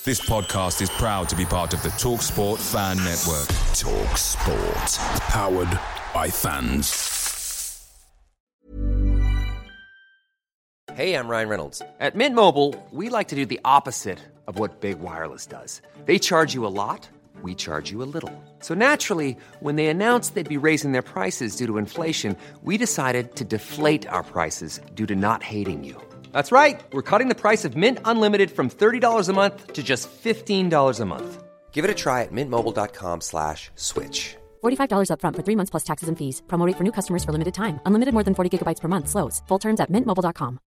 This podcast is proud to be part of the TalkSport Fan Network. TalkSport. Powered by fans. Hey, I'm Ryan Reynolds. At Mint Mobile, we like to do the opposite of what Big Wireless does. They charge you a lot, we charge you a little. So naturally, when they announced they'd be raising their prices due to inflation, we decided to deflate our prices due to not hating you. That's right. We're cutting the price of Mint Unlimited from $30 a month to just $15 a month. Give it a try at mintmobile.com/switch. $45 up front for 3 months plus taxes and fees. Promo rate for new customers for limited time. Unlimited more than 40 gigabytes per month. Slows full terms at mintmobile.com.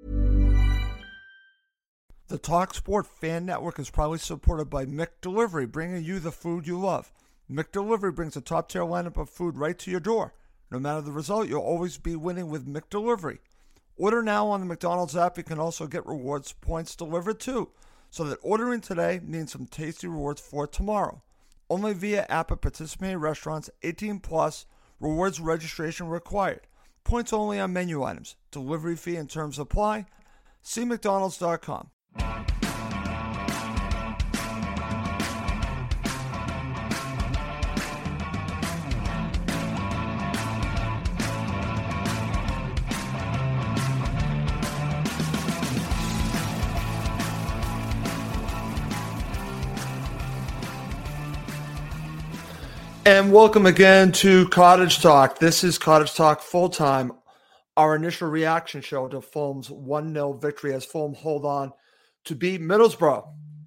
The TalkSport Fan Network is proudly supported by McDelivery, bringing you the food you love. McDelivery brings a top-tier lineup of food right to your door. No matter the result, you'll always be winning with McDelivery. Order now on the McDonald's app. You can also get rewards points delivered too, so that ordering today means some tasty rewards for tomorrow. Only via app at participating restaurants. 18 plus. Rewards registration required. Points only on menu items. Delivery fee and terms apply. See McDonald's.com. And welcome again to Cottage Talk. This is Cottage Talk full-time, our initial reaction show to Fulham's 1-0 victory as Fulham hold on to beat Middlesbrough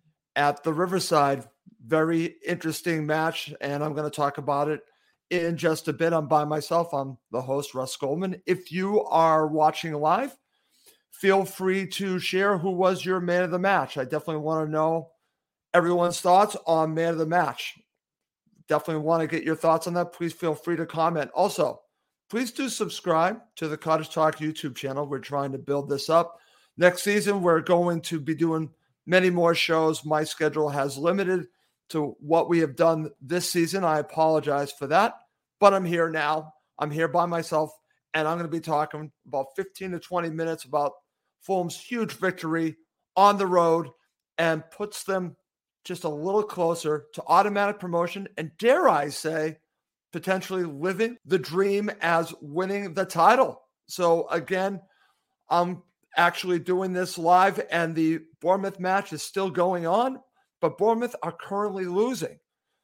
at the Riverside. Very interesting match, and I'm going to talk about it in just a bit. I'm by myself. I'm the host, Russ Goldman. If you are watching live, feel free to share who was your man of the match. I definitely want to know everyone's thoughts on man of the match. Definitely want to get your thoughts on that. Please feel free to comment. Also, please do subscribe to the Cottage Talk YouTube channel. We're trying to build this up. Next season, we're going to be doing many more shows. My schedule has limited to what we have done this season. I apologize for that, but I'm here now. I'm here by myself, and I'm going to be talking about 15 to 20 minutes about Fulham's huge victory on the road and puts them just a little closer to automatic promotion and, dare I say, potentially living the dream as winning the title. So again, I'm actually doing this live and the Bournemouth match is still going on, but Bournemouth are currently losing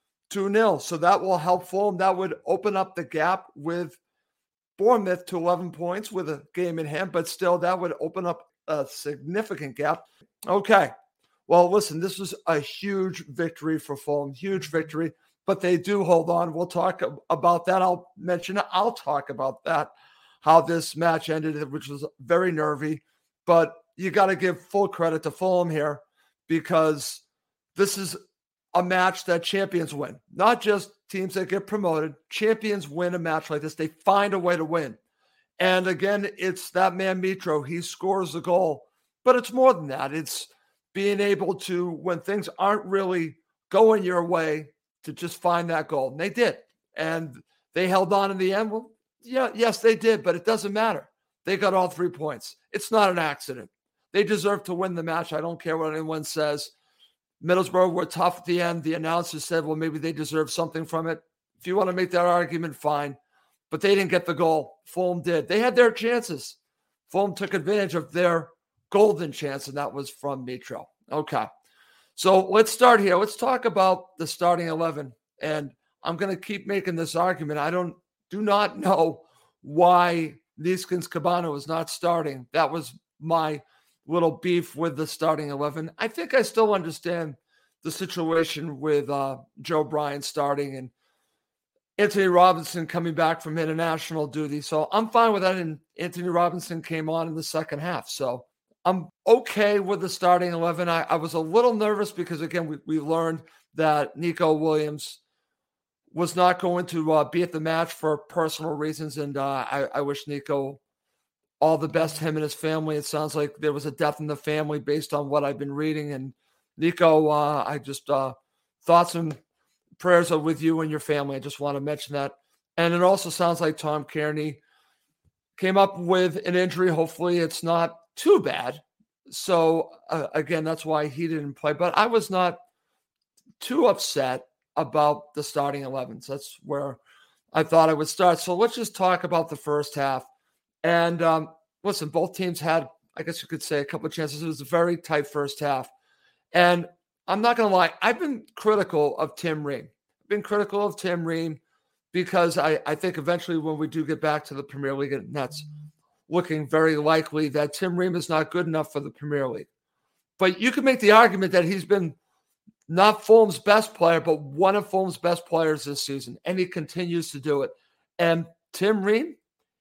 2-0. So that will help Fulham. That would open up the gap with Bournemouth to 11 points with a game in hand, but still that would open up a significant gap. Okay. Well, listen, this was a huge victory for Fulham, huge victory, but they do hold on. We'll talk about that. I'll talk about that, how this match ended, which was very nervy, but you got to give full credit to Fulham here because this is a match that champions win, not just teams that get promoted. Champions win a match like this. They find a way to win. And again, it's that man, Mitro. He scores the goal, but it's more than that. It's being able to, when things aren't really going your way, to just find that goal. And they did. And they held on in the end. Well, yes, they did, but it doesn't matter. They got all 3 points. It's not an accident. They deserve to win the match. I don't care what anyone says. Middlesbrough were tough at the end. The announcers said, well, maybe they deserve something from it. If you want to make that argument, fine. But they didn't get the goal. Fulham did. They had their chances. Fulham took advantage of their golden chance, and that was from Mitro. Okay. So let's start here. Let's talk about the starting 11. And I'm going to keep making this argument. I do not know why Neeskens Cabana was not starting. That was my little beef with the starting 11. I think I still understand the situation with Joe Bryan starting and Anthony Robinson coming back from international duty. So I'm fine with that. And Anthony Robinson came on in the second half. So I'm okay with the starting 11. I was a little nervous because, again, we learned that Nico Williams was not going to be at the match for personal reasons. And I wish Nico all the best, him and his family. It sounds like there was a death in the family based on what I've been reading. And Nico, I just thoughts and prayers are with you and your family. I just want to mention that. And it also sounds like Tom Kearney came up with an injury. Hopefully it's not too bad. so, again, that's why he didn't play. But I was not too upset about the starting 11s. That's where I thought I would start. So let's just talk about the first half. And listen, both teams had, I guess you could say, a couple of chances. It was a very tight first half. And I'm not going to lie, I've been critical of Tim Ream. Because I think eventually when we do get back to the Premier League, and that's looking very likely, that Tim Ream is not good enough for the Premier League. But you could make the argument that he's been not Fulham's best player, but one of Fulham's best players this season, and he continues to do it. And Tim Ream,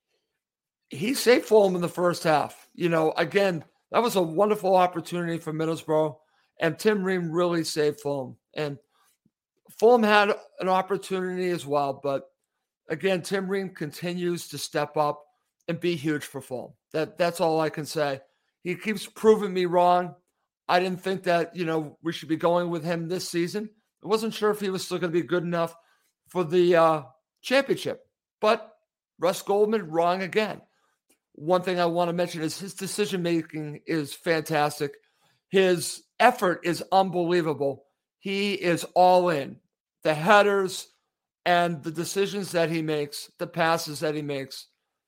he saved Fulham in the first half. Again, that was a wonderful opportunity for Middlesbrough, and Tim Ream really saved Fulham. And Fulham had an opportunity as well, but again, Tim Ream continues to step up and be huge for Fulham. That's all I can say. He keeps proving me wrong. I didn't think that, we should be going with him this season. I wasn't sure if he was still going to be good enough for the championship. But Russ Goldman, wrong again. One thing I want to mention is his decision-making is fantastic. His effort is unbelievable. He is all in. The headers and the decisions that he makes, the passes that he makes,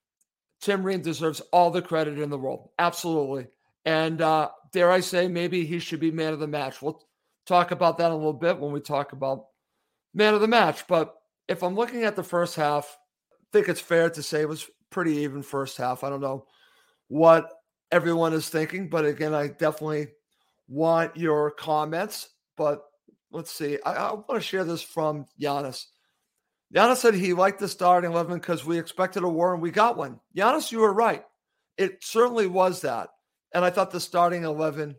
Tim Ream deserves all the credit in the world. Absolutely. And dare I say, maybe he should be man of the match. We'll talk about that in a little bit when we talk about man of the match. But if I'm looking at the first half, I think it's fair to say it was pretty even first half. I don't know what everyone is thinking, but again, I definitely want your comments. But let's see. I want to share this from Giannis. Giannis said he liked the starting 11 because we expected a war and we got one. Giannis, you were right. It certainly was that. And I thought the starting 11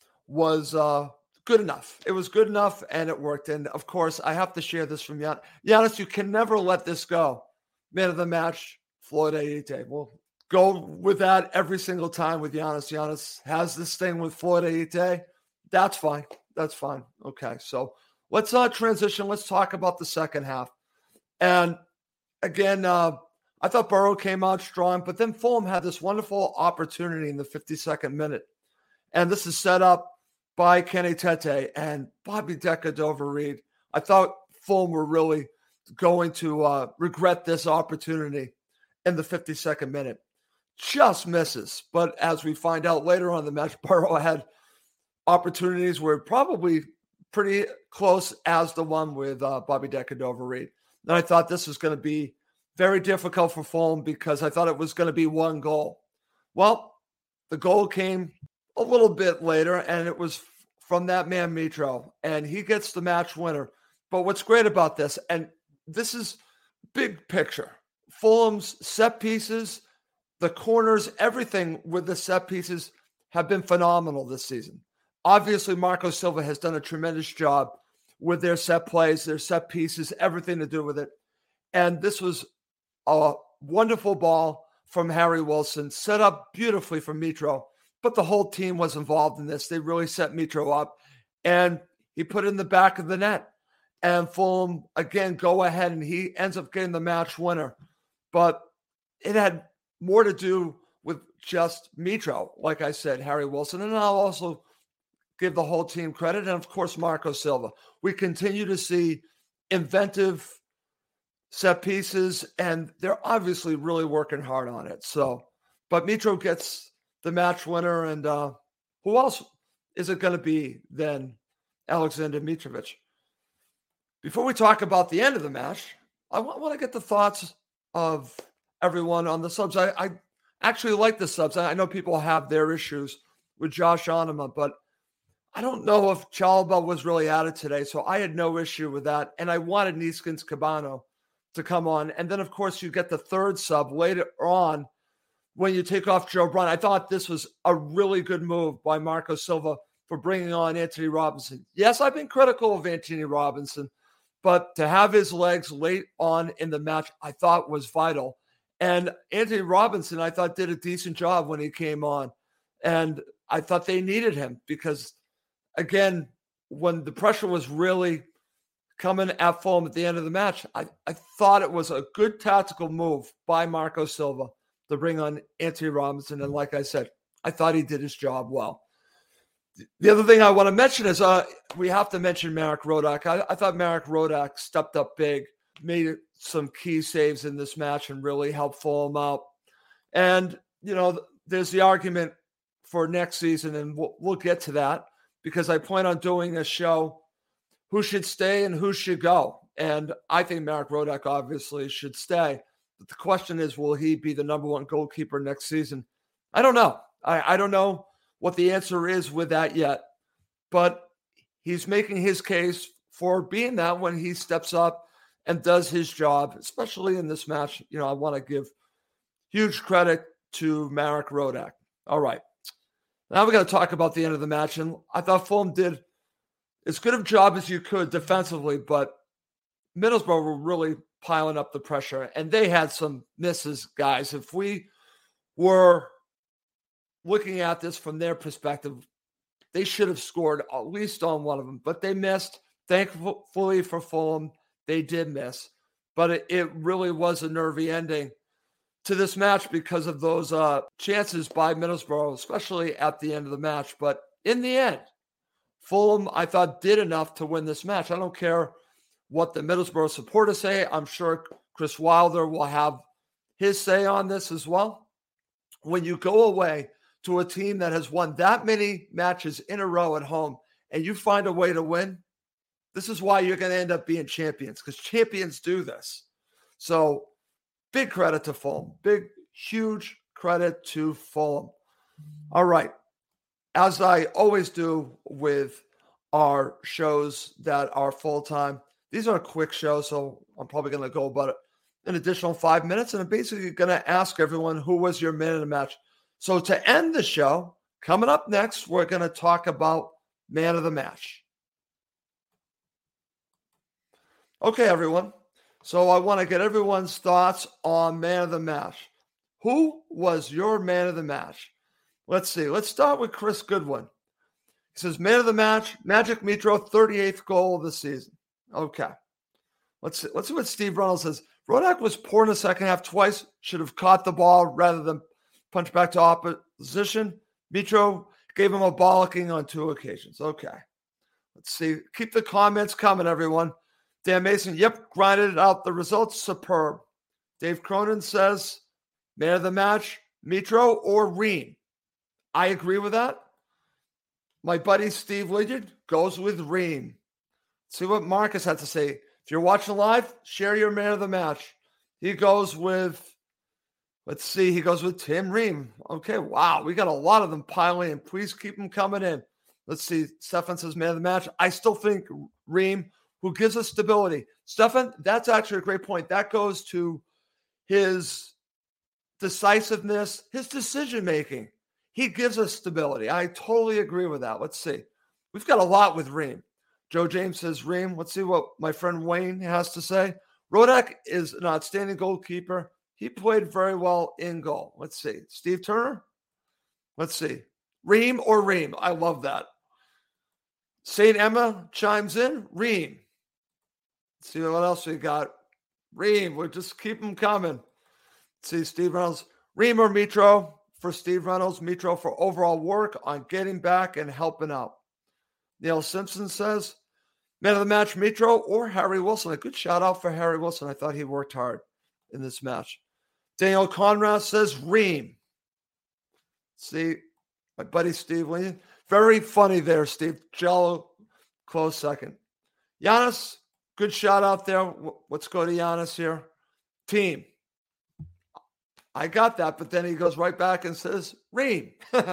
was good enough. It was good enough and it worked. And of course, I have to share this from Giannis. Giannis, you can never let this go. Man of the match, Floyd Ayite. We'll go with that every single time with Giannis. Giannis has this thing with Floyd Ayite. That's fine. That's fine. Okay, so let's transition. Let's talk about the second half. And again, I thought Borough came out strong, but then Fulham had this wonderful opportunity in the 52nd minute. And this is set up by Kenny Tete and Bobby Decordova-Reid. I thought Fulham were really going to regret this opportunity in the 52nd minute. Just misses. But as we find out later on in the match, Borough had opportunities were probably pretty close as the one with Bobby Decordova-Reid. And I thought this was going to be very difficult for Fulham because I thought it was going to be one goal. Well, the goal came a little bit later, and it was from that man, Mitro, and he gets the match winner. But what's great about this, and this is big picture, Fulham's set pieces, the corners, everything with the set pieces have been phenomenal this season. Obviously, Marco Silva has done a tremendous job with their set plays, their set pieces, everything to do with it. And this was a wonderful ball from Harry Wilson, set up beautifully for Mitro. But the whole team was involved in this. They really set Mitro up. And he put it in the back of the net. And Fulham, again, go ahead, and he ends up getting the match winner. But it had more to do with just Mitro, like I said, Harry Wilson. And I'll also give the whole team credit. And, of course, Marco Silva. We continue to see inventive set pieces, and they're obviously really working hard on it. So, but Mitro gets the match winner, and who else is it going to be than Alexander Mitrovic? Before we talk about the end of the match, I want to get the thoughts of everyone on the subs. I actually like the subs. I know people have their issues with Josh Onema, but I don't know if Chalobah was really added today, so I had no issue with that. And I wanted Neeskens Cabano to come on. And then, of course, you get the third sub later on when you take off Joe Bryan. I thought this was a really good move by Marco Silva for bringing on Anthony Robinson. Yes, I've been critical of Anthony Robinson, but to have his legs late on in the match, I thought was vital. And Anthony Robinson, I thought, did a decent job when he came on. And I thought they needed him because, again, when the pressure was really coming at Fulham at the end of the match, I thought it was a good tactical move by Marco Silva to bring on Anthony Robinson. And like I said, I thought he did his job well. The other thing I want to mention is we have to mention Marek Rodak. I thought Marek Rodak stepped up big, made some key saves in this match and really helped Fulham out. And, there's the argument for next season, and we'll get to that because I plan on doing a show who should stay and who should go. And I think Marek Rodak obviously should stay. But the question is, will he be the number one goalkeeper next season? I don't know. I don't know what the answer is with that yet. But he's making his case for being that when he steps up and does his job, especially in this match. I want to give huge credit to Marek Rodak. All right. Now we're going to talk about the end of the match. And I thought Fulham did as good a job as you could defensively, but Middlesbrough were really piling up the pressure, and they had some misses, guys. If we were looking at this from their perspective, they should have scored at least on one of them, but they missed. Thankfully for Fulham, they did miss, but it really was a nervy ending to this match because of those chances by Middlesbrough, especially at the end of the match. But in the end, Fulham, I thought, did enough to win this match. I don't care what the Middlesbrough supporters say. I'm sure Chris Wilder will have his say on this as well. When you go away to a team that has won that many matches in a row at home and you find a way to win, this is why you're going to end up being champions, because champions do this. So big credit to Fulham. Big, huge credit to Fulham. All right. As I always do with our shows that are full-time, these are quick shows, so I'm probably going to go about an additional 5 minutes, and I'm basically going to ask everyone who was your man of the match. So to end the show, coming up next, we're going to talk about man of the match. Okay, everyone. So I want to get everyone's thoughts on man of the match. Who was your man of the match? Let's see. Let's start with Chris Goodwin. He says, man of the match, Magic Mitro, 38th goal of the season. Okay. Let's see what Steve Reynolds says. Rodak was poor in the second half twice. Should have caught the ball rather than punch back to opposition. Mitro gave him a bollocking on 2 occasions. Okay. Let's see. Keep the comments coming, everyone. Dan Mason, yep, grinded it out. The results superb. Dave Cronin says, man of the match, Mitro or Ream. I agree with that. My buddy Steve Lidyard goes with Ream. See what Marcus had to say. If you're watching live, share your man of the match. He goes with, he goes with Tim Ream. Okay, wow. We got a lot of them piling in. Please keep them coming in. Let's see. Stefan says man of the match. I still think Ream, who gives us stability. Stefan, that's actually a great point. That goes to his decisiveness, his decision-making. He gives us stability. I totally agree with that. Let's see. We've got a lot with Ream. Joe James says Ream. Let's see what my friend Wayne has to say. Rodak is an outstanding goalkeeper. He played very well in goal. Let's see. Steve Turner? Let's see. Ream or Ream? I love that. St. Emma chimes in. Ream. Let's see what else we got. Ream. We'll just keep them coming. Let's see. Steve Reynolds. Ream or Mitro? For Steve Reynolds, Mitro for overall work on getting back and helping out. Neil Simpson says, man of the match, Mitro or Harry Wilson. A good shout out for Harry Wilson. I thought he worked hard in this match. Daniel Conrad says Ream. See, my buddy Steve Lee. Very funny there, Steve. Jello, close second. Giannis, good shout out there. Let's go to Giannis here. Team. I got that, but then he goes right back and says, Ream.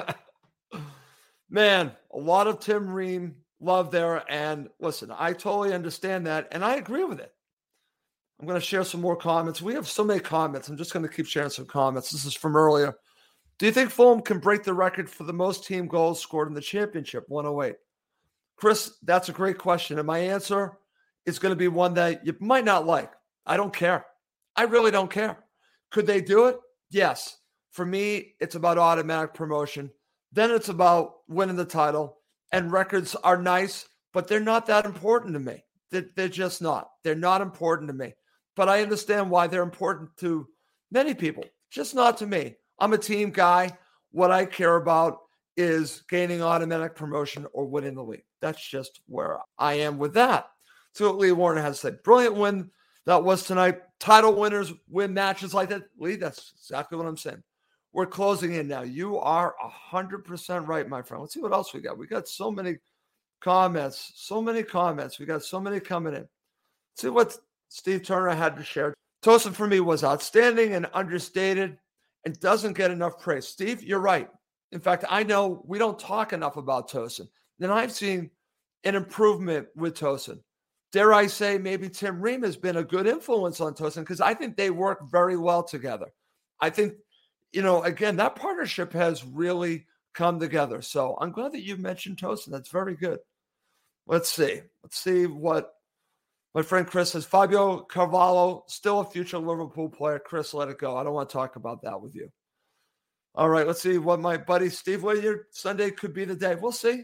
Man, a lot of Tim Ream love there. And listen, I totally understand that, and I agree with it. I'm going to share some more comments. We have so many comments. I'm just going to keep sharing some comments. This is from earlier. Do you think Fulham can break the record for the most team goals scored in the championship, 108? Chris, that's a great question. And my answer is going to be one that you might not like. I don't care. I really don't care. Could they do it? Yes. For me, it's about automatic promotion. Then it's about winning the title. And records are nice, but they're not that important to me. They're just not. They're not important to me. But I understand why they're important to many people. Just not to me. I'm a team guy. What I care about is gaining automatic promotion or winning the league. That's just where I am with that. So what Lee Warner has said. Brilliant win that was tonight. Title winners win matches like that. Lee, that's exactly what I'm saying. We're closing in now. You are 100% right, my friend. Let's see what else we got. We got so many comments. We got so many coming in. Let's see what Steve Turner had to share. Tosin for me was outstanding and understated and doesn't get enough praise. Steve, you're right. In fact, I know we don't talk enough about Tosin. And I've seen an improvement with Tosin. Dare I say maybe Tim Ream has been a good influence on Tosin because I think they work very well together. I think, again, that partnership has really come together. So I'm glad that you mentioned Tosin. That's very good. Let's see what my friend Chris says. Fabio Carvalho, still a future Liverpool player. Chris, let it go. I don't want to talk about that with you. All right, let's see what my buddy Steve Williams, Sunday could be the day. We'll see.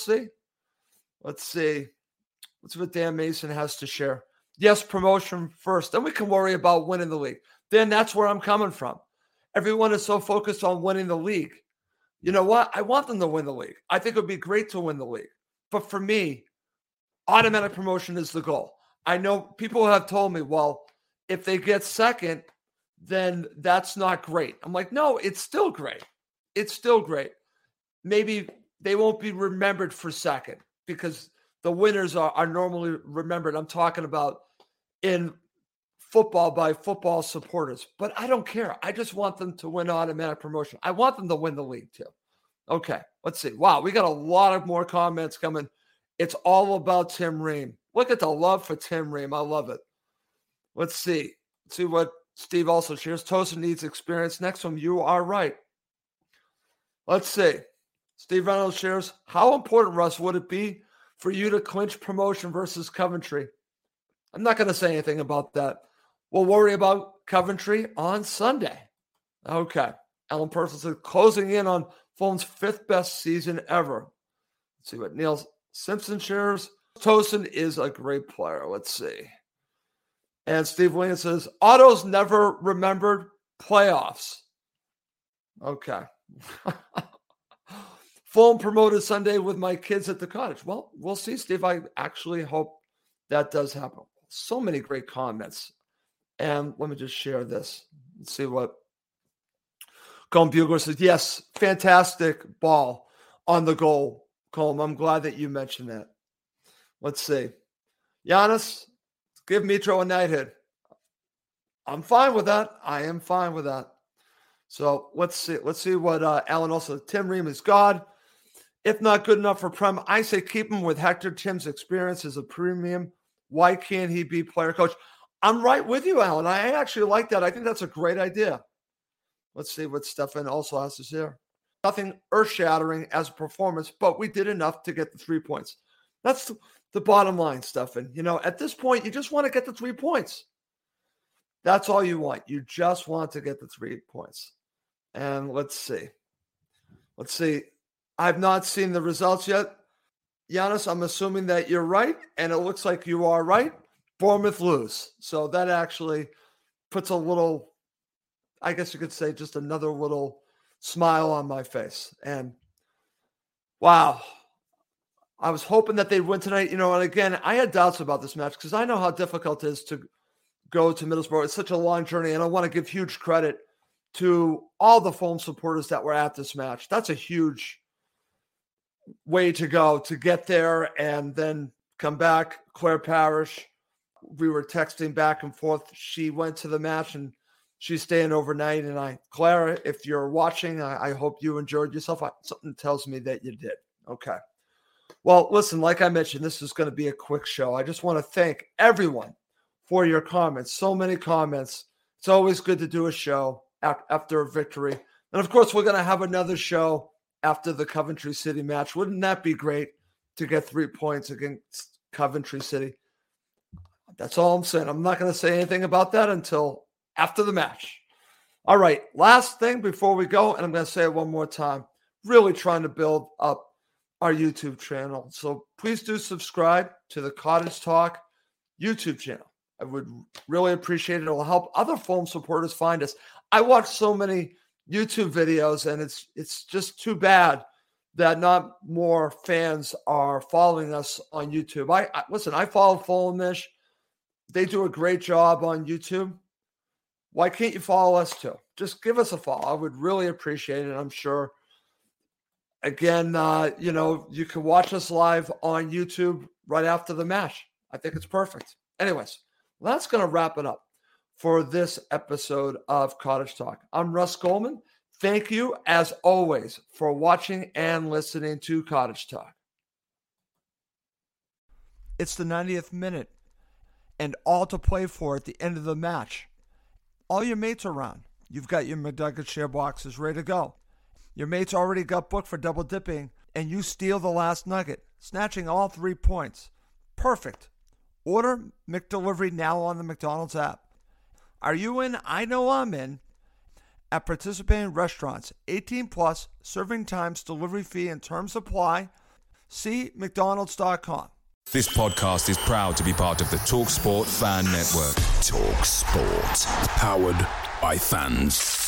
Let's see what Dan Mason has to share. Yes, promotion first. Then we can worry about winning the league. Then that's where I'm coming from. Everyone is so focused on winning the league. You know what? I want them to win the league. I think it would be great to win the league. But for me, automatic promotion is the goal. I know people have told me, well, if they get second, then that's not great. I'm like, no, it's still great. It's still great. Maybe they won't be remembered for second because the winners are normally remembered. I'm talking about in football by football supporters. But I don't care. I just want them to win automatic promotion. I want them to win the league too. Okay, let's see. Wow, we got a lot of more comments coming. It's all about Tim Ream. Look at the love for Tim Ream. I love it. Let's see. Let's see what Steve also shares. Tosin needs experience. Next one, you are right. Let's see. Steve Reynolds shares, how important, Russ, would it be for you to clinch promotion versus Coventry? I'm not going to say anything about that. We'll worry about Coventry on Sunday. Okay. Alan Purcell says, closing in on Fulham's 5th best season ever. Let's see what Neil Simpson shares. Tosin is a great player. Let's see. And Steve Williams says, Otto's never remembered playoffs. Okay. Fulham promoted Sunday with my kids at the cottage. Well, we'll see, Steve. I actually hope that does happen. So many great comments. And let me just share this. Let's see what Colm Bugler says. Yes, fantastic ball on the goal, Colm. I'm glad that you mentioned that. Let's see. Giannis, give Mitro a knighthood. I'm fine with that. I am fine with that. So let's see. Let's see what Alan also. Tim Ream is God. If not good enough for Prem, I say keep him with Hector. Tim's experience is a premium. Why can't he be player coach? I'm right with you, Alan. I actually like that. I think that's a great idea. Let's see what Stefan also has to say. Nothing earth-shattering as a performance, but we did enough to get the 3 points. That's the bottom line, Stefan. At this point, you just want to get the 3 points. That's all you want. You just want to get the 3 points. And let's see. I've not seen the results yet. Giannis, I'm assuming that you're right, and it looks like you are right. Bournemouth lose. So that actually puts a little, I guess you could say, just another little smile on my face. And wow, I was hoping that they'd win tonight. And again, I had doubts about this match because I know how difficult it is to go to Middlesbrough. It's such a long journey, and I want to give huge credit to all the Fulham supporters that were at this match. That's a huge way to go to get there and then come back. Claire Parrish, we were texting back and forth. She went to the match and she's staying overnight. And Claire, if you're watching, I hope you enjoyed yourself. Something tells me that you did. Okay. Well, listen, like I mentioned, this is going to be a quick show. I just want to thank everyone for your comments. So many comments. It's always good to do a show after a victory. And of course, we're going to have another show after the Coventry City match. Wouldn't that be great to get 3 points against Coventry City? That's all I'm saying. I'm not going to say anything about that until after the match. All right, last thing before we go, and I'm going to say it one more time, really trying to build up our YouTube channel. So please do subscribe to the Cottage Talk YouTube channel. I would really appreciate it. It will help other Fulham supporters find us. I watch so many YouTube videos, and it's just too bad that not more fans are following us on YouTube. I follow Fulhamish. They do a great job on YouTube. Why can't you follow us too? Just give us a follow. I would really appreciate it. I'm sure. Again, you can watch us live on YouTube right after the match. I think it's perfect. Anyways, that's going to wrap it up for this episode of Cottage Talk. I'm Russ Goldman. Thank you, as always, for watching and listening to Cottage Talk. It's the 90th minute, and all to play for at the end of the match. All your mates are around. You've got your McNugget share boxes ready to go. Your mates already got booked for double dipping, and you steal the last nugget, snatching all 3 points. Perfect. Order McDelivery now on the McDonald's app. Are you in? I know I'm in. At participating restaurants, 18 plus, serving times, delivery fee, and terms apply. See McDonald's.com. This podcast is proud to be part of the TalkSport Fan Network. TalkSport. Powered by fans.